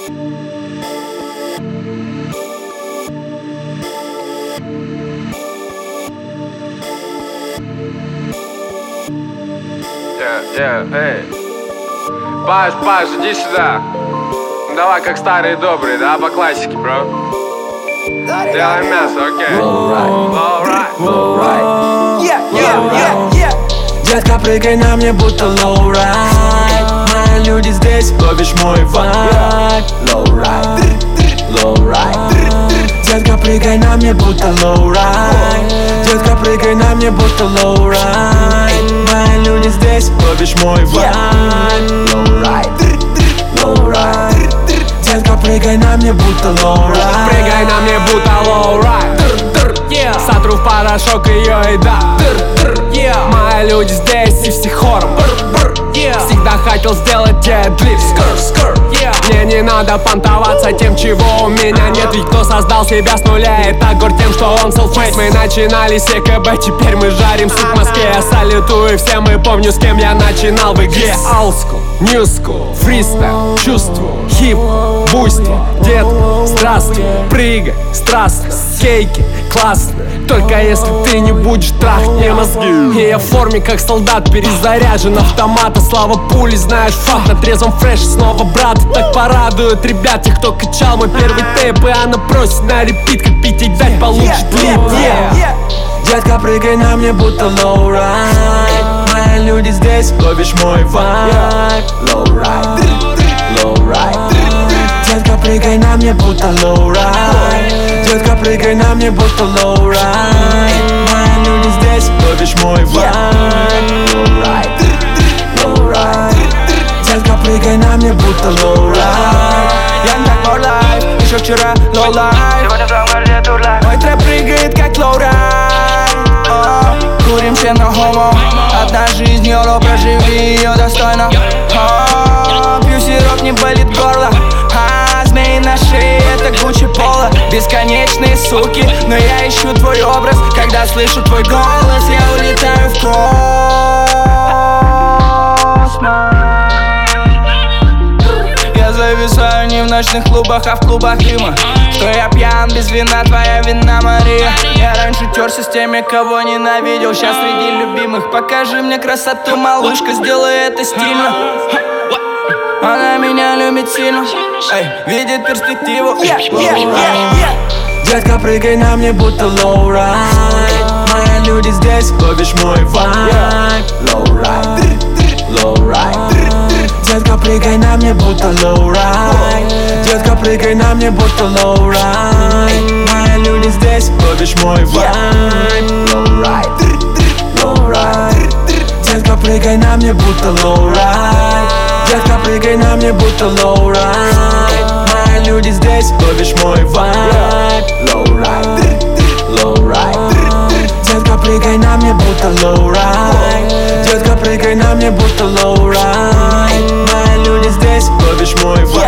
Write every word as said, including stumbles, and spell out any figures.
Yeah, yeah, эй. Паш, Паш, иди сюда. Ну давай, как старые добрые, да, по классике, бро. Делаем мясо, окей. Alright, alright. Yeah, yeah, yeah, yeah. Детка, прыгай на мне, будто лоу-райд. Мои люди здесь, ловишь мой вайб. Лоу-райд, лоу-райд. Детка, прыгай на мне, будто лоу-райд. Детка, прыгай на мне, будто лоу-райд. Мои люди здесь, ловишь мой вайб. Лоу-райд, лоу-райд. Детка, прыгай на мне, будто лоу-райд. Прыгай на мне, будто лоу-райд. Сотру в порошок ее и да. Мои люди здесь и все хором. Всегда хотел сделать дедлифт. Мне не надо понтоваться тем, чего у меня нет. Ведь кто создал себя с нуля и так горд тем, что он селфмейд. Мы начинали с ЭКБ, теперь мы жарим суп в Москве. Я салютую всем и помню, с кем я начинал в игре. Old school, new school, фристайл, чувствую, хип, буйство, детка, здравствуй, прыгай, страстно, кейки, классно. Только если ты не будешь трахать мне мозги. И я в форме, как солдат, перезаряжен автомата. Слава пули, знаешь факт, на трезвом фреше снова брат. Так порадует ребят, тех, кто качал мой первый тэп. И она просит на репит, как пить и дать получит лип. Детка, прыгай на мне, будто лоу-райд. Мои люди здесь, ловишь мой вайб. Лоу-райд, лоу-райд. Детка, прыгай на мне, будто лоу-райд. Детка, прыгай на мне, будто лоу-райд. Мои люди здесь, ловишь мой вайб. Лоу-райд, лоу-райд. Детка, прыгай на мне, будто лоу-райд. Young так more life, еще вчера low life. Сегодня в твоем городе tour life. Мой трэп прыгает как лоу-райд. Курим все на хомо. Одна жизнь, йоло, проживи ее достойно. Пью сироп, не болит горло. Змеи на шее, это Гуччи Пола. Бесконечные суки, но я ищу твой образ. Когда слышу твой голос, я улетаю в космос. Я зависаю не в ночных клубах, а в клубах Рима. Что я пьян, без вина, твоя вина, Мария. Я раньше терся с теми, кого ненавидел. Сейчас среди любимых. Покажи мне красоту, малышка, сделай это стильно. Она меня любит сильно, эй, видит перспективу. yeah, yeah, yeah, yeah. Детка, прыгай на мне, будто лоу-райд. Мои люди здесь, ловишь мой вайб. Лоу-райд, лоу-райд. Детка, прыгай на мне, будто лоу-райд. Детка, прыгай на мне, будто лоу-райд. Мои люди здесь, ловишь мой вайб. Лоу-райд, лоу-райд. Детка, прыгай на мне, будто лоу-райд. Детка, прыгай на мне, будто лоу-райд. Мои люди здесь, ловишь мой вайб. Лоу-райд, лоу-райд. Детка, прыгай на мне, будто лоу-райд. Детка, прыгай на мне, будто лоу-райд. Мои люди здесь, ловишь мой вайб.